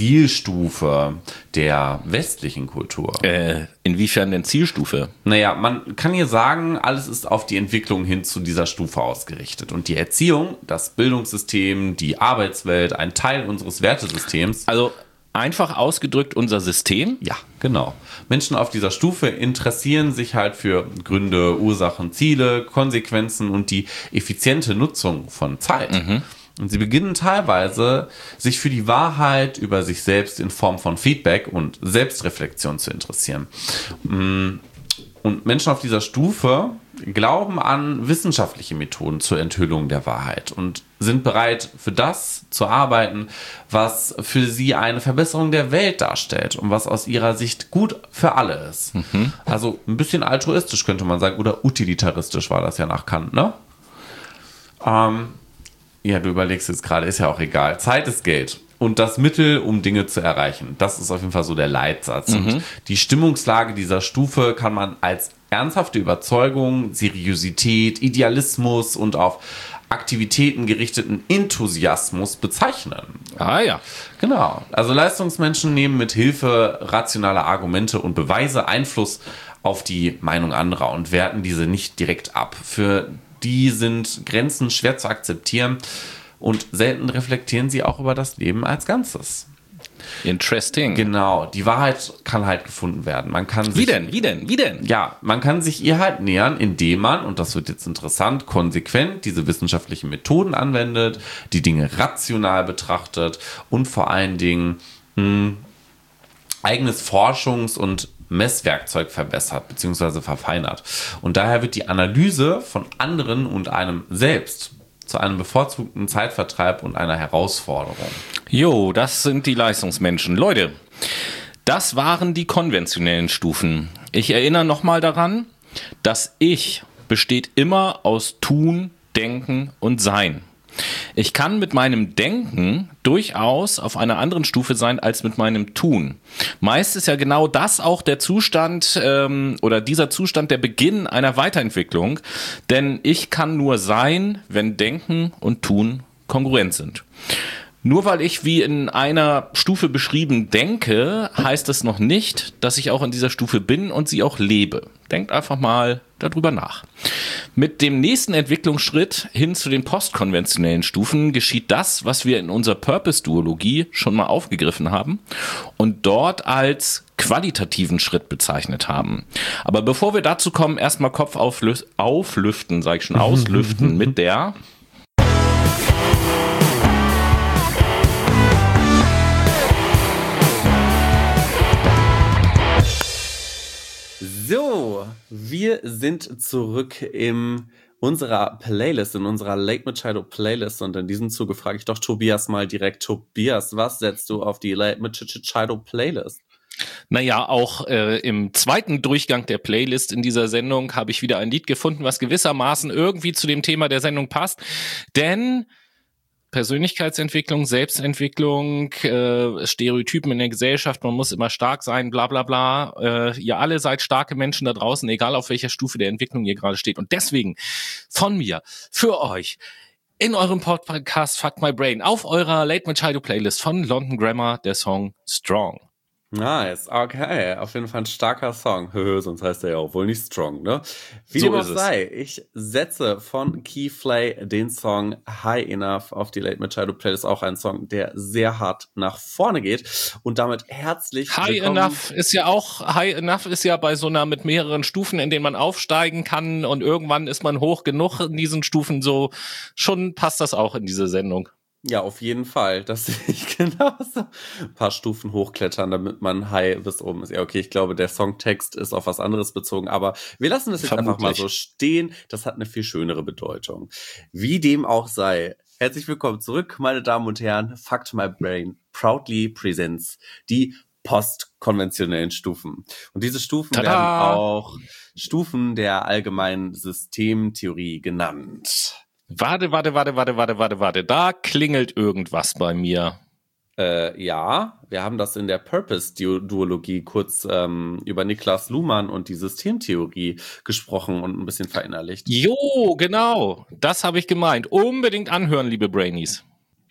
Zielstufe der westlichen Kultur. Äh, inwiefern denn Zielstufe? Naja, man kann hier sagen, alles ist auf die Entwicklung hin zu dieser Stufe ausgerichtet. Und die Erziehung, das Bildungssystem, die Arbeitswelt, ein Teil unseres Wertesystems. Also einfach ausgedrückt unser System? Ja, genau. Menschen auf dieser Stufe interessieren sich halt für Gründe, Ursachen, Ziele, Konsequenzen und die effiziente Nutzung von Zeit. Mhm. Und sie beginnen teilweise, sich für die Wahrheit über sich selbst in Form von Feedback und Selbstreflexion zu interessieren. Und Menschen auf dieser Stufe glauben an wissenschaftliche Methoden zur Enthüllung der Wahrheit und sind bereit, für das zu arbeiten, was für sie eine Verbesserung der Welt darstellt und was aus ihrer Sicht gut für alle ist. Mhm. Also ein bisschen altruistisch könnte man sagen, oder utilitaristisch war das ja nach Kant, ne? Ähm, ja, du überlegst jetzt gerade, ist ja auch egal. Zeit ist Geld. Und das Mittel, um Dinge zu erreichen. Das ist auf jeden Fall so der Leitsatz. Mhm. Und die Stimmungslage dieser Stufe kann man als ernsthafte Überzeugung, Seriosität, Idealismus und auf Aktivitäten gerichteten Enthusiasmus bezeichnen. Ah ja. Genau. Also Leistungsmenschen nehmen mit Hilfe rationaler Argumente und Beweise Einfluss auf die Meinung anderer und werten diese nicht direkt ab. Für die sind Grenzen schwer zu akzeptieren. Und selten reflektieren sie auch über das Leben als Ganzes. Interesting. Genau, die Wahrheit kann halt gefunden werden. Man kann sich, Wie denn? Wie denn? Wie denn? Ja, man kann sich ihr halt nähern, indem man, und das wird jetzt interessant, konsequent diese wissenschaftlichen Methoden anwendet, die Dinge rational betrachtet und vor allen Dingen mh, eigenes Forschungs- und Messwerkzeug verbessert bzw. verfeinert. Und daher wird die Analyse von anderen und einem selbst zu einem bevorzugten Zeitvertreib und einer Herausforderung. Jo, das sind die Leistungsmenschen. Leute, das waren die konventionellen Stufen. Ich erinnere nochmal daran, das Ich besteht immer aus Tun, Denken und Sein. Ich kann mit meinem Denken durchaus auf einer anderen Stufe sein als mit meinem Tun. Meist ist ja genau das auch der Zustand ähm, oder dieser Zustand der Beginn einer Weiterentwicklung, denn ich kann nur sein, wenn Denken und Tun kongruent sind. Nur weil ich wie in einer Stufe beschrieben denke, heißt es noch nicht, dass ich auch in dieser Stufe bin und sie auch lebe. Denkt einfach mal darüber nach. Mit dem nächsten Entwicklungsschritt hin zu den postkonventionellen Stufen geschieht das, was wir in unserer Purpose-Duologie schon mal aufgegriffen haben und dort als qualitativen Schritt bezeichnet haben. Aber bevor wir dazu kommen, erstmal Kopf auflü- auflüften, sag ich schon, auslüften mit der... So, wir sind zurück in unserer Playlist, in unserer Late Machado Playlist und in diesem Zuge frage ich doch Tobias mal direkt. Tobias, was setzt du auf die Late Machado Playlist? Naja, auch äh, im zweiten Durchgang der Playlist in dieser Sendung habe ich wieder ein Lied gefunden, was gewissermaßen irgendwie zu dem Thema der Sendung passt, denn Persönlichkeitsentwicklung, Selbstentwicklung, äh, Stereotypen in der Gesellschaft, man muss immer stark sein, bla bla bla. Äh, ihr alle seid starke Menschen da draußen, egal auf welcher Stufe der Entwicklung ihr gerade steht. Und deswegen von mir, für euch, in eurem Podcast Fuck My Brain, auf eurer Late Machado Playlist von London Grammar, der Song Strong. Nice, okay, auf jeden Fall ein starker Song. Sonst heißt er ja auch wohl nicht Strong, ne? Wie So dem auch ist es. sei, ich setze von Keyflay den Song High Enough auf die Late Machado Playlist, auch ein Song, der sehr hart nach vorne geht und damit herzlich High willkommen. Enough ist ja auch, High Enough ist ja bei so einer mit mehreren Stufen, in denen man aufsteigen kann und irgendwann ist man hoch genug in diesen Stufen, so schon passt das auch in diese Sendung. Ja, auf jeden Fall. Das sehe ich genauso. Ein paar Stufen hochklettern, damit man high bis oben ist. Ja, okay, ich glaube, der Songtext ist auf was anderes bezogen, aber wir lassen das jetzt Vermutlich. einfach mal so stehen. Das hat eine viel schönere Bedeutung. Wie dem auch sei. Herzlich willkommen zurück, meine Damen und Herren. Fuck My Brain proudly presents die postkonventionellen Stufen. Und diese Stufen Tada! werden auch Stufen der allgemeinen Systemtheorie genannt. Warte, warte, warte, warte, warte, warte, warte. Da klingelt irgendwas bei mir. Äh, ja, wir haben das in der Purpose-Duologie kurz ähm, über Niklas Luhmann und die Systemtheorie gesprochen und ein bisschen verinnerlicht. Jo, genau. Das habe ich gemeint. Unbedingt anhören, liebe Brainies.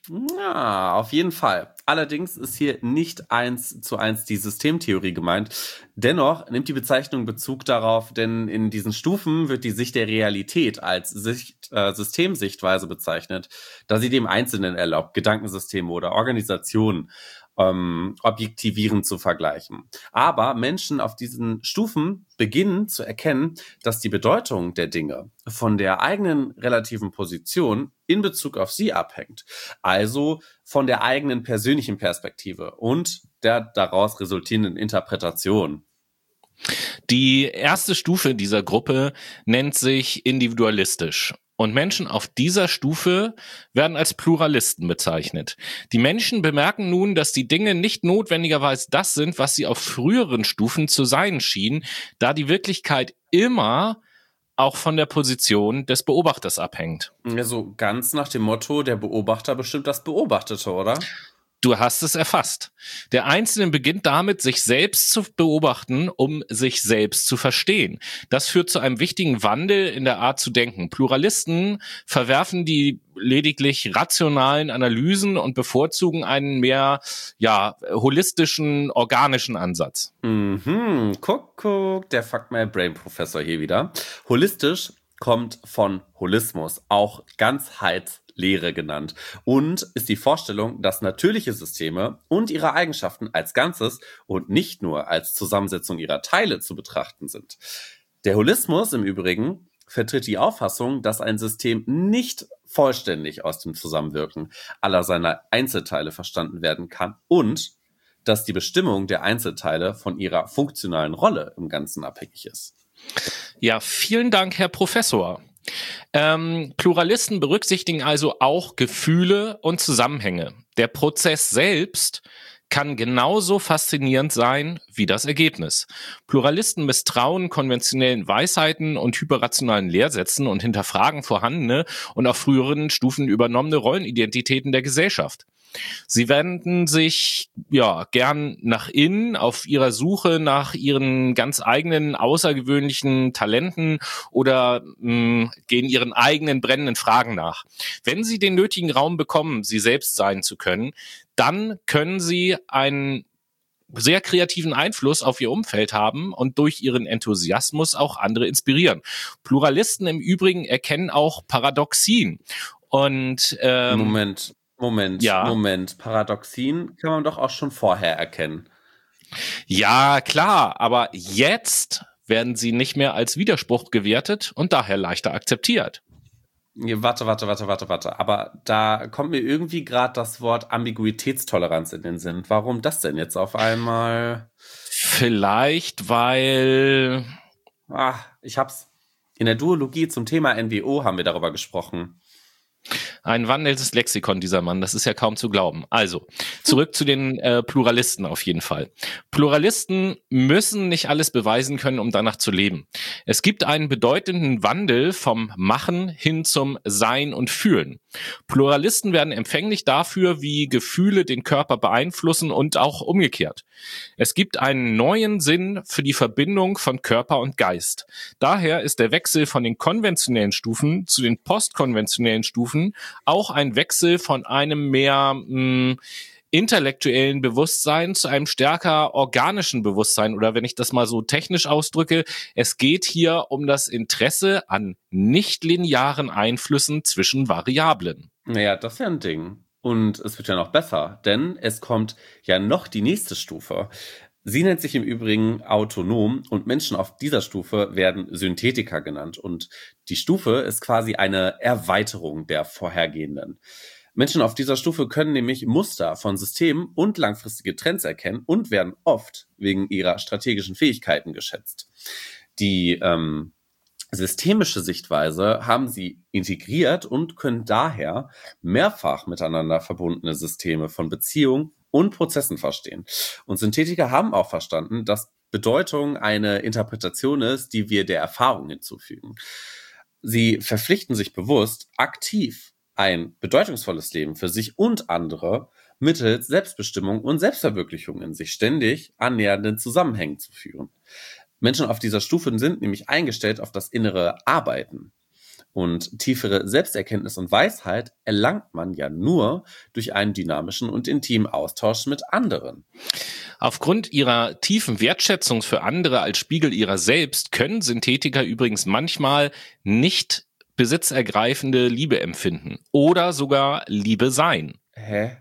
Ja, auf jeden Fall. Allerdings ist hier nicht eins zu eins die Systemtheorie gemeint. Dennoch nimmt die Bezeichnung Bezug darauf, denn in diesen Stufen wird die Sicht der Realität als Sicht, äh, Systemsichtweise bezeichnet, da sie dem Einzelnen erlaubt, Gedankensysteme oder Organisationen ähm, objektivierend zu vergleichen. Aber Menschen auf diesen Stufen beginnen zu erkennen, dass die Bedeutung der Dinge von der eigenen relativen Position in Bezug auf sie abhängt. Also von der eigenen persönlichen Perspektive und der daraus resultierenden Interpretation. Die erste Stufe dieser Gruppe nennt sich individualistisch. Und Menschen auf dieser Stufe werden als Pluralisten bezeichnet. Die Menschen bemerken nun, dass die Dinge nicht notwendigerweise das sind, was sie auf früheren Stufen zu sein schienen, da die Wirklichkeit immer auch von der Position des Beobachters abhängt. Also ganz nach dem Motto, der Beobachter bestimmt das Beobachtete, oder? Du hast es erfasst. Der Einzelne beginnt damit, sich selbst zu beobachten, um sich selbst zu verstehen. Das führt zu einem wichtigen Wandel in der Art zu denken. Pluralisten verwerfen die lediglich rationalen Analysen und bevorzugen einen mehr, ja, holistischen, organischen Ansatz. Mhm, guck, guck, der Fuck My Brain Professor hier wieder. Holistisch kommt von Holismus, auch Ganzheit, Lehre genannt und ist die Vorstellung, dass natürliche Systeme und ihre Eigenschaften als Ganzes und nicht nur als Zusammensetzung ihrer Teile zu betrachten sind. Der Holismus im Übrigen vertritt die Auffassung, dass ein System nicht vollständig aus dem Zusammenwirken aller seiner Einzelteile verstanden werden kann und dass die Bestimmung der Einzelteile von ihrer funktionalen Rolle im Ganzen abhängig ist. Ja, vielen Dank, Herr Professor. Ähm, Pluralisten berücksichtigen also auch Gefühle und Zusammenhänge. Der Prozess selbst kann genauso faszinierend sein wie das Ergebnis. Pluralisten misstrauen konventionellen Weisheiten und hyperrationalen Lehrsätzen und hinterfragen vorhandene und auf früheren Stufen übernommene Rollenidentitäten der Gesellschaft. Sie wenden sich ja gern nach innen auf ihrer Suche nach ihren ganz eigenen außergewöhnlichen Talenten oder mh, gehen ihren eigenen brennenden Fragen nach. Wenn sie den nötigen Raum bekommen, sie selbst sein zu können, dann können sie einen sehr kreativen Einfluss auf ihr Umfeld haben und durch ihren Enthusiasmus auch andere inspirieren. Pluralisten im Übrigen erkennen auch Paradoxien. Und ähm, Moment. Moment, ja. Moment. Paradoxien kann man doch auch schon vorher erkennen. Ja, klar, aber jetzt werden sie nicht mehr als Widerspruch gewertet und daher leichter akzeptiert. Ja, warte, warte, warte, warte, warte. Aber da kommt mir irgendwie gerade das Wort Ambiguitätstoleranz in den Sinn. Warum das denn jetzt auf einmal? Vielleicht, weil... Ah, ich hab's. In der Duologie zum Thema N W O haben wir darüber gesprochen. Ein wandelndes Lexikon, dieser Mann, das ist ja kaum zu glauben. Also, zurück zu den äh, Pluralisten auf jeden Fall. Pluralisten müssen nicht alles beweisen können, um danach zu leben. Es gibt einen bedeutenden Wandel vom Machen hin zum Sein und Fühlen. Pluralisten werden empfänglich dafür, wie Gefühle den Körper beeinflussen und auch umgekehrt. Es gibt einen neuen Sinn für die Verbindung von Körper und Geist. Daher ist der Wechsel von den konventionellen Stufen zu den postkonventionellen Stufen auch ein Wechsel von einem mehr mh, intellektuellen Bewusstsein zu einem stärker organischen Bewusstsein. Oder wenn ich das mal so technisch ausdrücke, es geht hier um das Interesse an nichtlinearen Einflüssen zwischen Variablen. Naja, das ist ja ein Ding. Und es wird ja noch besser, denn es kommt ja noch die nächste Stufe. Sie nennt sich im Übrigen autonom und Menschen auf dieser Stufe werden Synthetiker genannt. Und die Stufe ist quasi eine Erweiterung der vorhergehenden. Menschen auf dieser Stufe können nämlich Muster von Systemen und langfristige Trends erkennen und werden oft wegen ihrer strategischen Fähigkeiten geschätzt. Die ähm, systemische Sichtweise haben sie integriert und können daher mehrfach miteinander verbundene Systeme von Beziehungen und Prozessen verstehen. Und Synthetiker haben auch verstanden, dass Bedeutung eine Interpretation ist, die wir der Erfahrung hinzufügen. Sie verpflichten sich bewusst, aktiv ein bedeutungsvolles Leben für sich und andere mittels Selbstbestimmung und Selbstverwirklichung in sich ständig annähernden Zusammenhängen zu führen. Menschen auf dieser Stufe sind nämlich eingestellt auf das innere Arbeiten. Und tiefere Selbsterkenntnis und Weisheit erlangt man ja nur durch einen dynamischen und intimen Austausch mit anderen. Aufgrund ihrer tiefen Wertschätzung für andere als Spiegel ihrer selbst können Synthetiker übrigens manchmal nicht besitzergreifende Liebe empfinden oder sogar Liebe sein. Hä?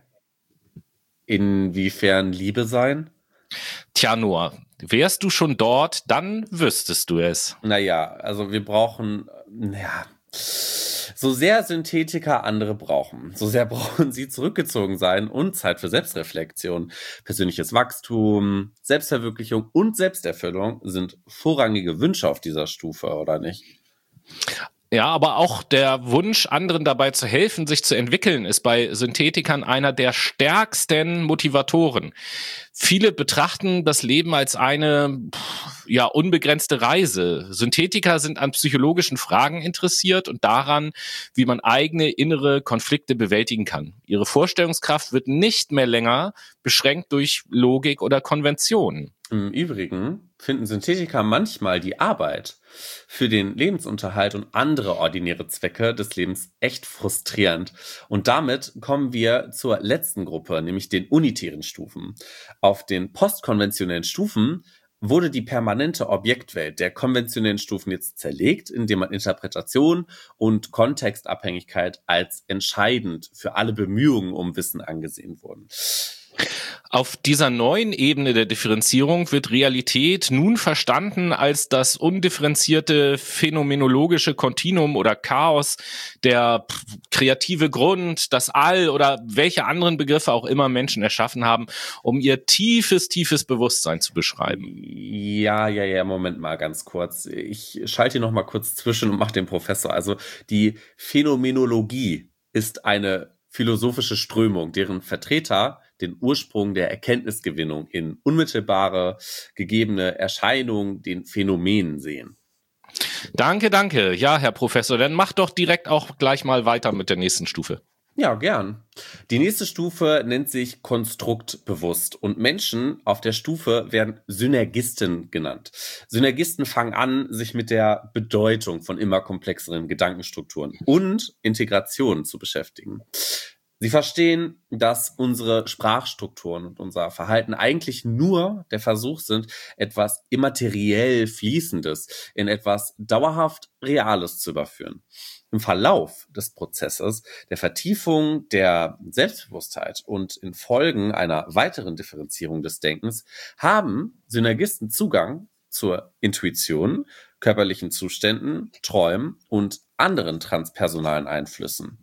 Inwiefern Liebe sein? Tja, Noah, wärst du schon dort, dann wüsstest du es. Naja, also wir brauchen, ja, so sehr Synthetiker andere brauchen, so sehr brauchen sie zurückgezogen sein und Zeit für Selbstreflexion. Persönliches Wachstum, Selbstverwirklichung und Selbsterfüllung sind vorrangige Wünsche auf dieser Stufe, oder nicht? Ja, aber auch der Wunsch, anderen dabei zu helfen, sich zu entwickeln, ist bei Synthetikern einer der stärksten Motivatoren. Viele betrachten das Leben als eine ja unbegrenzte Reise. Synthetiker sind an psychologischen Fragen interessiert und daran, wie man eigene innere Konflikte bewältigen kann. Ihre Vorstellungskraft wird nicht mehr länger beschränkt durch Logik oder Konventionen. Im Übrigen finden Synthetiker manchmal die Arbeit für den Lebensunterhalt und andere ordinäre Zwecke des Lebens echt frustrierend. Und damit kommen wir zur letzten Gruppe, nämlich den unitären Stufen. Auf den postkonventionellen Stufen wurde die permanente Objektwelt der konventionellen Stufen jetzt zerlegt, indem man Interpretation und Kontextabhängigkeit als entscheidend für alle Bemühungen um Wissen angesehen wurden. Auf dieser neuen Ebene der Differenzierung wird Realität nun verstanden als das undifferenzierte phänomenologische Kontinuum oder Chaos, der kreative Grund, das All oder welche anderen Begriffe auch immer Menschen erschaffen haben, um ihr tiefes, tiefes Bewusstsein zu beschreiben. Ja, ja, ja, Moment mal ganz kurz. Ich schalte hier noch mal kurz zwischen und mache den Professor. Also die Phänomenologie ist eine philosophische Strömung, deren Vertreter den Ursprung der Erkenntnisgewinnung in unmittelbare gegebene Erscheinungen, den Phänomenen sehen. Danke, danke. Ja, Herr Professor, dann mach doch direkt auch gleich mal weiter mit der nächsten Stufe. Ja, gern. Die nächste Stufe nennt sich konstruktbewusst und Menschen auf der Stufe werden Synergisten genannt. Synergisten fangen an, sich mit der Bedeutung von immer komplexeren Gedankenstrukturen und Integrationen zu beschäftigen. Sie verstehen, dass unsere Sprachstrukturen und unser Verhalten eigentlich nur der Versuch sind, etwas immateriell Fließendes in etwas dauerhaft Reales zu überführen. Im Verlauf des Prozesses der Vertiefung der Selbstbewusstheit und in Folgen einer weiteren Differenzierung des Denkens haben Synergisten Zugang zur Intuition, körperlichen Zuständen, Träumen und anderen transpersonalen Einflüssen.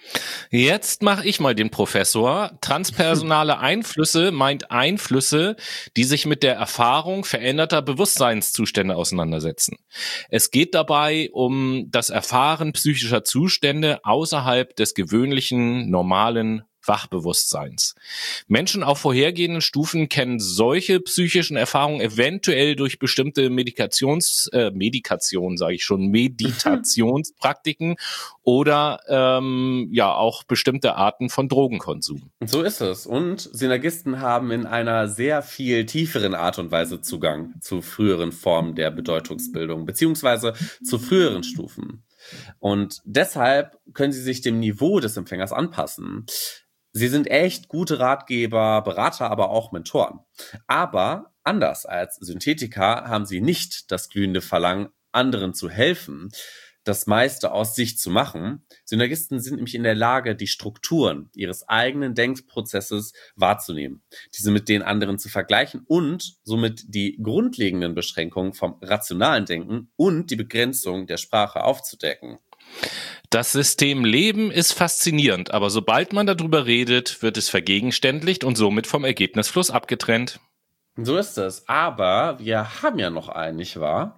Jetzt mache ich mal den Professor. Transpersonale Einflüsse meint Einflüsse, die sich mit der Erfahrung veränderter Bewusstseinszustände auseinandersetzen. Es geht dabei um das Erfahren psychischer Zustände außerhalb des gewöhnlichen, normalen Wachbewusstseins. Menschen auf vorhergehenden Stufen kennen solche psychischen Erfahrungen eventuell durch bestimmte Medikations, äh, Medikation, sage ich schon, Meditationspraktiken oder ähm, ja auch bestimmte Arten von Drogenkonsum. So ist es. Und Synergisten haben in einer sehr viel tieferen Art und Weise Zugang zu früheren Formen der Bedeutungsbildung, beziehungsweise zu früheren Stufen. Und deshalb können sie sich dem Niveau des Empfängers anpassen. Sie sind echt gute Ratgeber, Berater, aber auch Mentoren. Aber anders als Synthetiker haben sie nicht das glühende Verlangen, anderen zu helfen, das meiste aus sich zu machen. Synergisten sind nämlich in der Lage, die Strukturen ihres eigenen Denkprozesses wahrzunehmen, diese mit den anderen zu vergleichen und somit die grundlegenden Beschränkungen vom rationalen Denken und die Begrenzung der Sprache aufzudecken. Das System Leben ist faszinierend, aber sobald man darüber redet, wird es vergegenständlicht und somit vom Ergebnisfluss abgetrennt. So ist es. Aber wir haben ja noch einen, nicht wahr?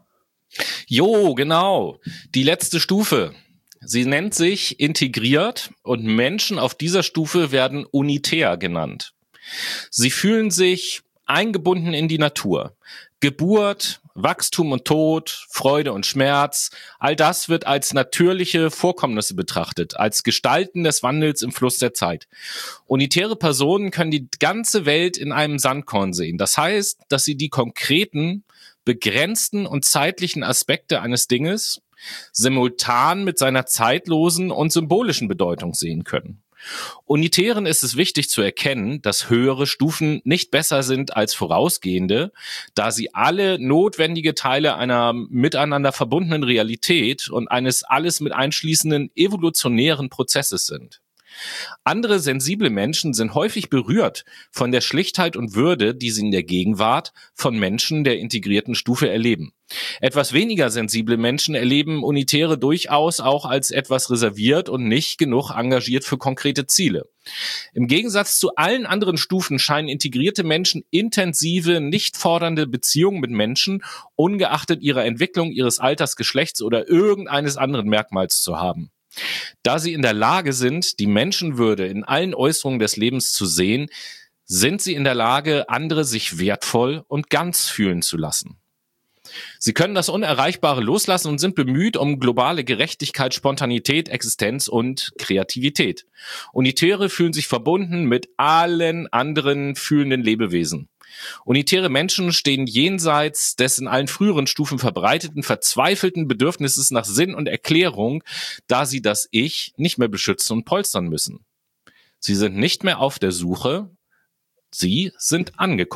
Jo, genau. Die letzte Stufe. Sie nennt sich integriert und Menschen auf dieser Stufe werden unitär genannt. Sie fühlen sich eingebunden in die Natur. Geburt, Wachstum und Tod, Freude und Schmerz, all das wird als natürliche Vorkommnisse betrachtet, als Gestalten des Wandels im Fluss der Zeit. Unitäre Personen können die ganze Welt in einem Sandkorn sehen. Das heißt, dass sie die konkreten, begrenzten und zeitlichen Aspekte eines Dinges simultan mit seiner zeitlosen und symbolischen Bedeutung sehen können. Unitären ist es wichtig zu erkennen, dass höhere Stufen nicht besser sind als vorausgehende, da sie alle notwendige Teile einer miteinander verbundenen Realität und eines alles mit einschließenden evolutionären Prozesses sind. Andere sensible Menschen sind häufig berührt von der Schlichtheit und Würde, die sie in der Gegenwart von Menschen der integrierten Stufe erleben. Etwas weniger sensible Menschen erleben Unitäre durchaus auch als etwas reserviert und nicht genug engagiert für konkrete Ziele. Im Gegensatz zu allen anderen Stufen scheinen integrierte Menschen intensive, nicht fordernde Beziehungen mit Menschen, ungeachtet ihrer Entwicklung, ihres Alters, Geschlechts oder irgendeines anderen Merkmals zu haben. Da sie in der Lage sind, die Menschenwürde in allen Äußerungen des Lebens zu sehen, sind sie in der Lage, andere sich wertvoll und ganz fühlen zu lassen. Sie können das Unerreichbare loslassen und sind bemüht um globale Gerechtigkeit, Spontanität, Existenz und Kreativität. Unitäre fühlen sich verbunden mit allen anderen fühlenden Lebewesen. Unitäre Menschen stehen jenseits des in allen früheren Stufen verbreiteten, verzweifelten Bedürfnisses nach Sinn und Erklärung, da sie das Ich nicht mehr beschützen und polstern müssen. Sie sind nicht mehr auf der Suche, sie sind angekommen.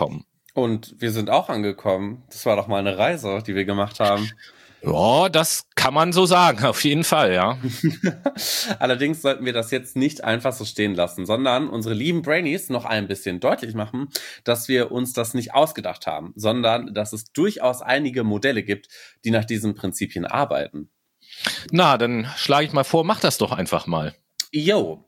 Und wir sind auch angekommen. Das war doch mal eine Reise, die wir gemacht haben. Ja, das kann man so sagen, auf jeden Fall, ja. Allerdings sollten wir das jetzt nicht einfach so stehen lassen, sondern unsere lieben Brainies noch ein bisschen deutlich machen, dass wir uns das nicht ausgedacht haben, sondern dass es durchaus einige Modelle gibt, die nach diesen Prinzipien arbeiten. Na, dann schlage ich mal vor, mach das doch einfach mal. Yo.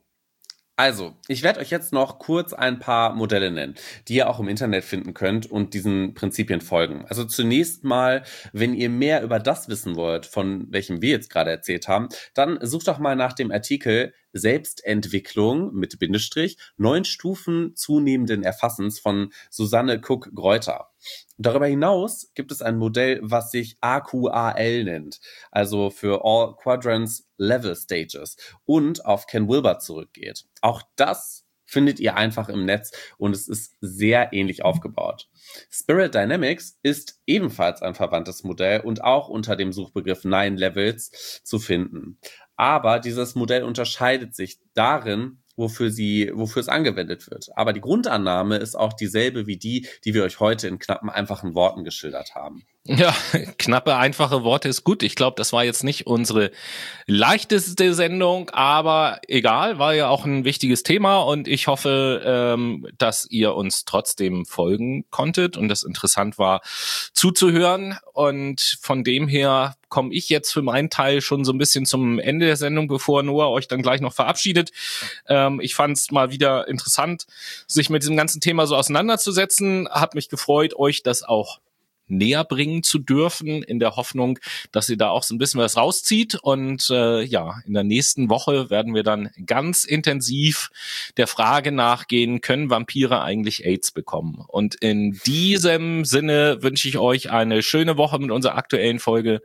Also, ich werde euch jetzt noch kurz ein paar Modelle nennen, die ihr auch im Internet finden könnt und diesen Prinzipien folgen. Also zunächst mal, wenn ihr mehr über das wissen wollt, von welchem wir jetzt gerade erzählt haben, dann sucht doch mal nach dem Artikel Selbstentwicklung mit Bindestrich, neun Stufen zunehmenden Erfassens von Susanne Cook-Greuter. Darüber hinaus gibt es ein Modell, was sich A Q A L nennt, also für All Quadrants Level Stages und auf Ken Wilber zurückgeht. Auch das findet ihr einfach im Netz und es ist sehr ähnlich aufgebaut. Spirit Dynamics ist ebenfalls ein verwandtes Modell und auch unter dem Suchbegriff Nine Levels zu finden. Aber dieses Modell unterscheidet sich darin, wofür sie, wofür es angewendet wird. Aber die Grundannahme ist auch dieselbe wie die, die wir euch heute in knappen, einfachen Worten geschildert haben. Ja, knappe, einfache Worte ist gut. Ich glaube, das war jetzt nicht unsere leichteste Sendung, aber egal, war ja auch ein wichtiges Thema und ich hoffe, ähm, dass ihr uns trotzdem folgen konntet und das interessant war zuzuhören. Und von dem her komme ich jetzt für meinen Teil schon so ein bisschen zum Ende der Sendung, bevor Noah euch dann gleich noch verabschiedet. Ähm, ich fand es mal wieder interessant, sich mit diesem ganzen Thema so auseinanderzusetzen. Hat mich gefreut, euch das auch näher bringen zu dürfen, in der Hoffnung, dass ihr da auch so ein bisschen was rauszieht. Und äh, ja, in der nächsten Woche werden wir dann ganz intensiv der Frage nachgehen, können Vampire eigentlich AIDS bekommen? Und in diesem Sinne wünsche ich euch eine schöne Woche mit unserer aktuellen Folge.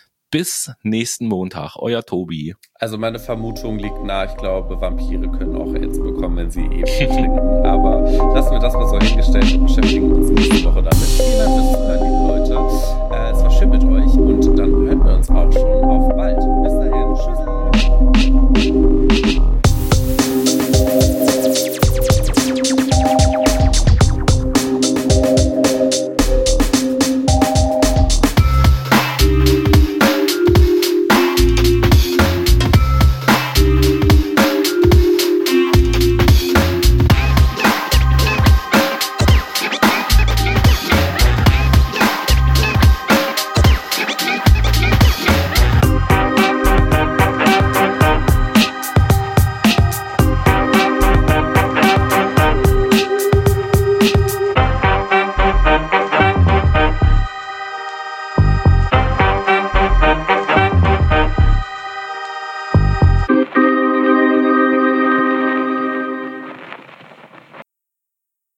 Bis nächsten Montag, euer Tobi. Also meine Vermutung liegt nahe, ich glaube, Vampire können auch AIDS bekommen, wenn sie eben trinken. Aber lassen wir das mal so hingestellt und beschäftigen uns nächste Woche damit. Vielen Dank fürs Zuhören, liebe Leute.